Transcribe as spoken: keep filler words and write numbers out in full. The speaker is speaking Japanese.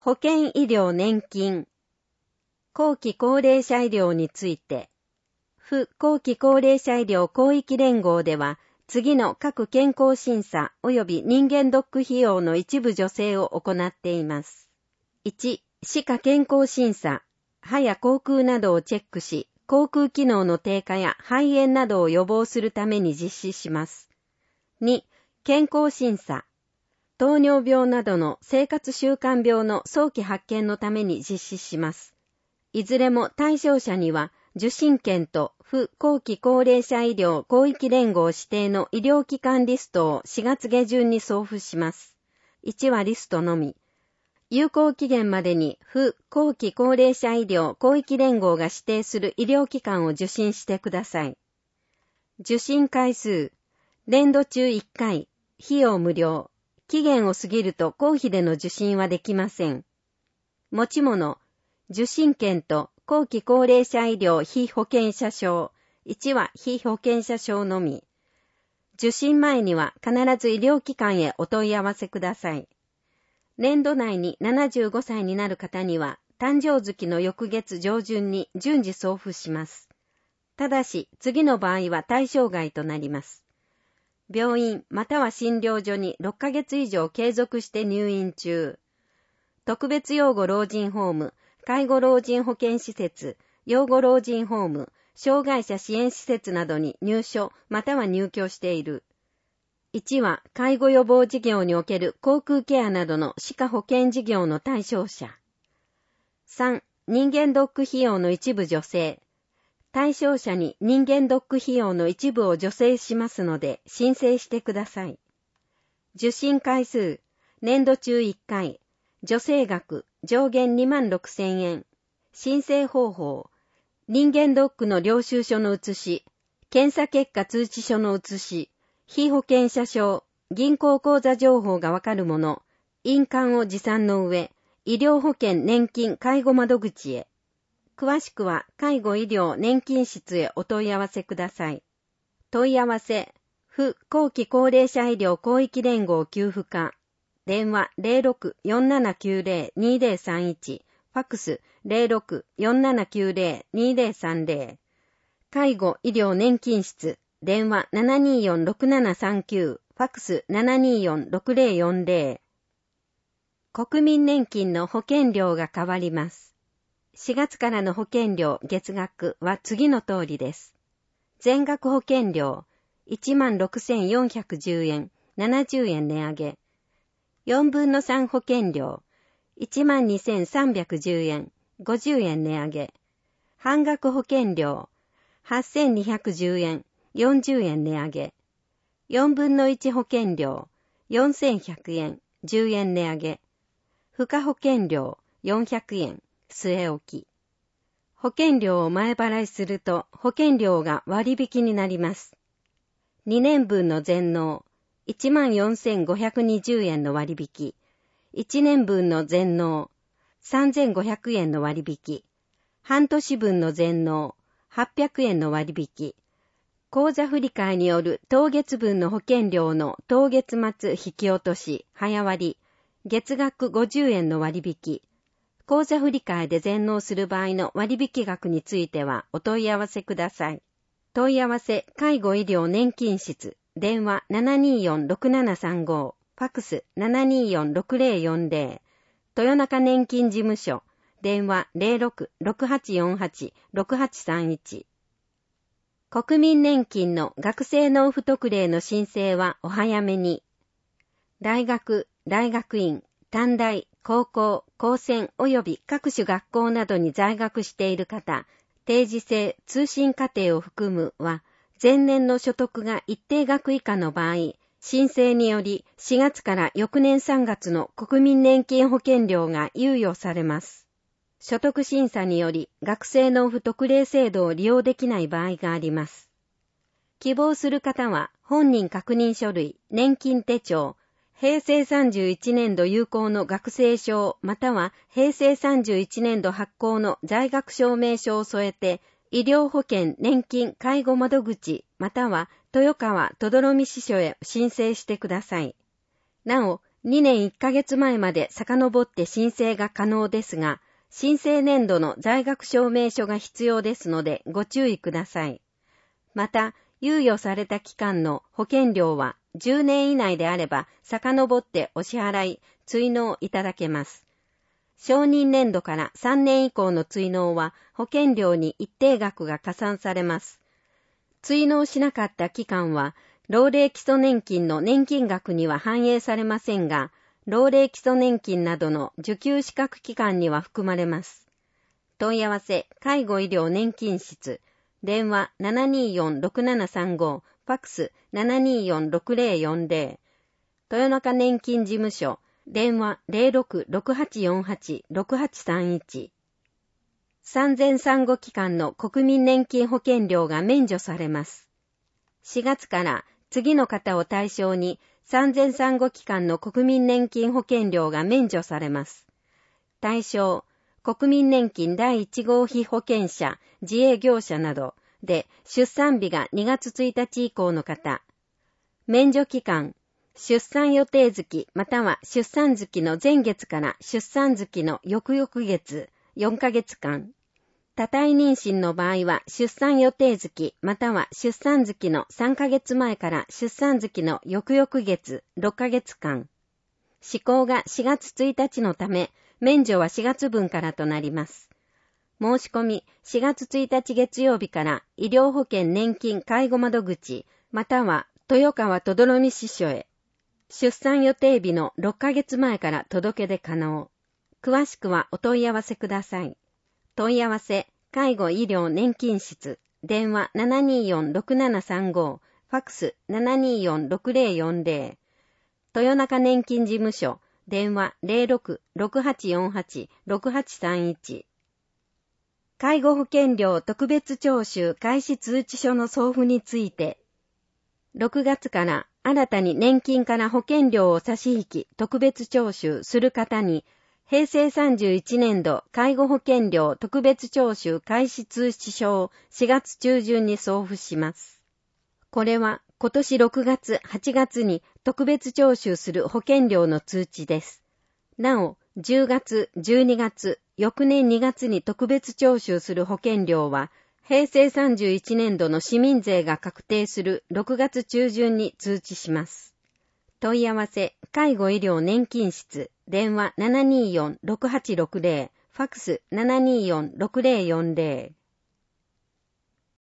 保険医療年金、後期高齢者医療について、府後期高齢者医療広域連合では、次の各健康審査及び人間ドック費用の一部助成を行っています。いち、歯科健康審査、歯や口腔などをチェックし、口腔機能の低下や肺炎などを予防するために実施します。に、健康審査、糖尿病などの生活習慣病の早期発見のために実施します。いずれも対象者には、受診券と府後期高齢者医療広域連合指定の医療機関リストをしがつ下旬に送付します。いちはリストのみ。有効期限までに府後期高齢者医療広域連合が指定する医療機関を受診してください。受診回数、年度中いっかい、費用無料、期限を過ぎると公費での受診はできません。持ち物、受診券と後期高齢者医療被保険者証、いちは被保険者証のみ。受診前には必ず医療機関へお問い合わせください。年度内にななじゅうごさいになる方には、誕生月の翌月上旬に順次送付します。ただし、次の場合は対象外となります。病院または診療所にろっかげつ以上継続して入院中。特別養護老人ホーム、介護老人保健施設、養護老人ホーム、障害者支援施設などに入所または入居している。いちは介護予防事業における口腔ケアなどの歯科保健事業の対象者。さん、人間ドック費用の一部助成。対象者に人間ドック費用の一部を助成しますので申請してください。受診回数、年度中いっかい、助成額上限にまんろくせんえん。申請方法、人間ドックの領収書の写し、検査結果通知書の写し、被保険者証、銀行口座情報がわかるもの、印鑑を持参の上、医療保険年金介護窓口へ。詳しくは介護医療年金室へお問い合わせください。問い合わせ、府後期高齢者医療広域連合給付課、電話 ゼロろく よんななきゅうゼロ にゼロさんいち、ファックス ゼロろく よんななきゅうゼロ にゼロさんゼロ、介護医療年金室、電話 ななにーよん ろくななさんきゅう、ファックス ななにーよん ろくゼロよんゼロ。国民年金の保険料が変わります。しがつからの保険料月額は次の通りです。全額保険料 いちまんろくせんよんひゃくじゅうえん、ななじゅうえん値上げ。よんぶんのさん保険料 いちまんにせんさんびゃくじゅうえん、ごじゅうえん値上げ。半額保険料はっせんにひゃくじゅうえん、よんじゅうえん値上げ。よんぶんのいち保険料よんせんひゃくえん、じゅうえん値上げ。付加保険料よんひゃくえん、据え置き。保険料を前払いすると保険料が割引になります。にねんぶんの全納、いちまんよんせんごひゃくにじゅうえんの割引。いちねんぶんの全納、さんぜんごひゃくえんの割引。半年分の全納、はっぴゃくえんの割引。口座振替による当月分の保険料の当月末引き落とし、早割、月額ごじゅうえんの割引。口座振替で全納する場合の割引額についてはお問い合わせください。問い合わせ介護医療年金室、電話 ななにーよん ろくななさんご、ファックス ななにーよん ろくゼロよんゼロ、豊中年金事務所、電話 ゼロろく ろくはちよんはち ろくはちさんいち。国民年金の学生納付特例の申請はお早めに。大学、大学院、短大、高校、高専及び各種学校などに在学している方、定時制通信課程を含むは、前年の所得が一定額以下の場合、申請によりしがつから翌年さんがつの国民年金保険料が猶予されます。所得審査により学生納付特例制度を利用できない場合があります。希望する方は本人確認書類、年金手帳、平成さんじゅういちねんど有効の学生証または平成さんじゅういちねんど発行の在学証明書を添えて、医療保険年金介護窓口または豊川等々呂美支所へ申請してください。なお、 にねんいっかげつまえまで遡って申請が可能ですが、申請年度の在学証明書が必要ですのでご注意ください。また、猶予された期間の保険料はじゅうねん以内であれば遡ってお支払い、追納いただけます。承認年度からさんねん以降の追納は保険料に一定額が加算されます。追納しなかった期間は、老齢基礎年金の年金額には反映されませんが、老齢基礎年金などの受給資格期間には含まれます。問い合わせ、介護医療年金室、電話 ななにーよんろくななさんご、ファックス ななにーよんろくぜろよんぜろ、豊中年金事務所、電話 ゼロろくろくはちよんはちろくはちさんいち。産前産後期間の国民年金保険料が免除されます。しがつから次の方を対象に産前産後期間の国民年金保険料が免除されます。対象、国民年金だいいち号被保険者、自営業者などで出産日がにがつついたち以降の方。免除期間、出産予定月または出産月の前月から出産月の翌々月よんかげつかん。多胎妊娠の場合は出産予定月または出産月のさんかげつまえから出産月の翌々月ろっかげつかん。施行がしがつついたちのため、免除はしがつぶんからとなります。申し込みしがつついたち月曜日から医療保険年金介護窓口または豊川とどろみ支所へ。出産予定日のろっかげつまえから届け出可能。詳しくはお問い合わせください。問い合わせ、介護医療年金室、電話 ななにーよんろくななさんご、ファックス ななにーよんろくぜろよんぜろ、豊中年金事務所、電話 ゼロろくろくはちよんはちろくはちさんいち。介護保険料特別徴収開始通知書の送付について、ろくがつから新たに年金から保険料を差し引き特別徴収する方に、へいせいさんじゅういちねんど介護保険料特別徴収開始通知書をしがつ中旬に送付します。これは今年ろくがつ、はちがつに特別徴収する保険料の通知です。なお、じゅうがつ、じゅうにがつ、翌年にがつに特別徴収する保険料は、へいせいさんじゅういちねんどの市民税が確定するろくがつ中旬に通知します。問い合わせ、介護医療年金室、電話 ななにーよんろくはちろくぜろ、ファックス ななにーよんろくぜろよんぜろ。